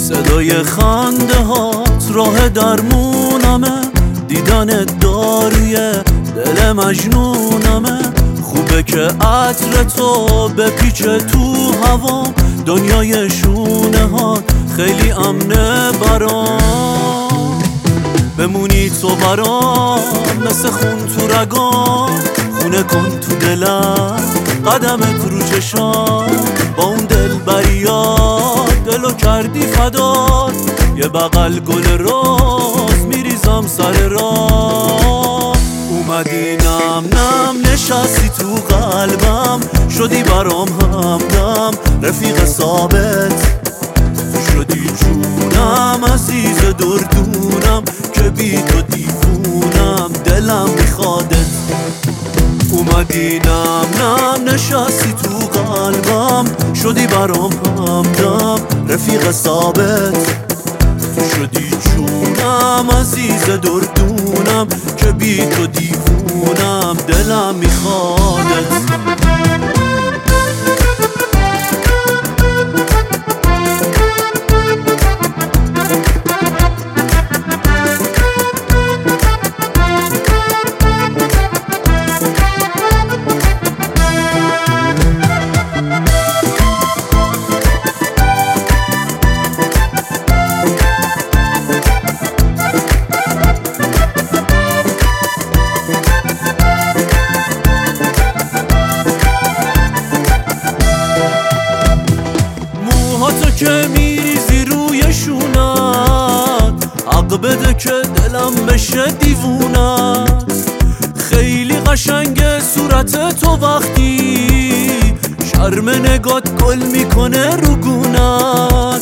صدای خنده هات راه درمونمه، دیدنت داروی دل مجنونمه. خوبه که عطر تو بپیچه تو هوام، دنیای شونه ها خیلی امنه برام. بمونی تو برام مثل خون تو رگام، خونه کن تو دلم قدمت رو چشام. با اون دل بریاد دلو کردی فدات، یه بغل گل روز میریزم سر راه. اومدی نم نم نشستی تو قلبم، شدی برام همدم رفیق ثابت. تو شدی جونم عزیز دردونم، که بی تو دیوونم دلم میخوادت. اومدی نم نم نشستی تو قلبم، شدی برام همدم رفیق ثابت. تو شدی جونم عزیز دردونم، که بی تو دیوونم دلم میخوادت. تو که میریزی روی شونت، حق بده که دلم بشه دیوونت. خیلی قشنگه صورت تو وقتی شرم نگات گل میکنه رو گونت.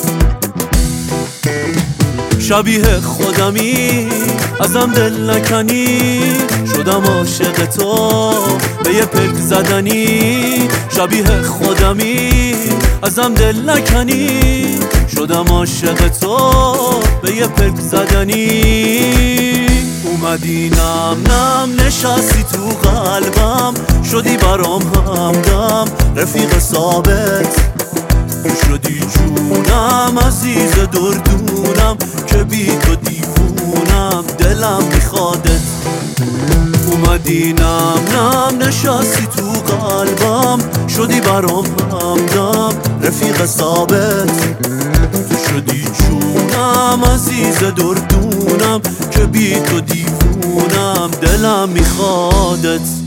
شبیه خودمی ازم دل نکنی، شدم عاشق تو به یه پلک زدنی. شبیه خودمی ازم دل نکنی، شدم عاشق تو به یه پلک زدنی. اومدی نم نم نشستی تو قلبم، شدی برام همدم رفیق ثابت. تو شدی جونم عزیز دردونم، که بی تو دیوونم دلم میخوادت. اومدی نم نم نشستی تو قلبم، شدی برام همدم رفیق ثابت. تو شدی جونم عزیز دردونم، که بی تو دیوونم دلم میخوادت.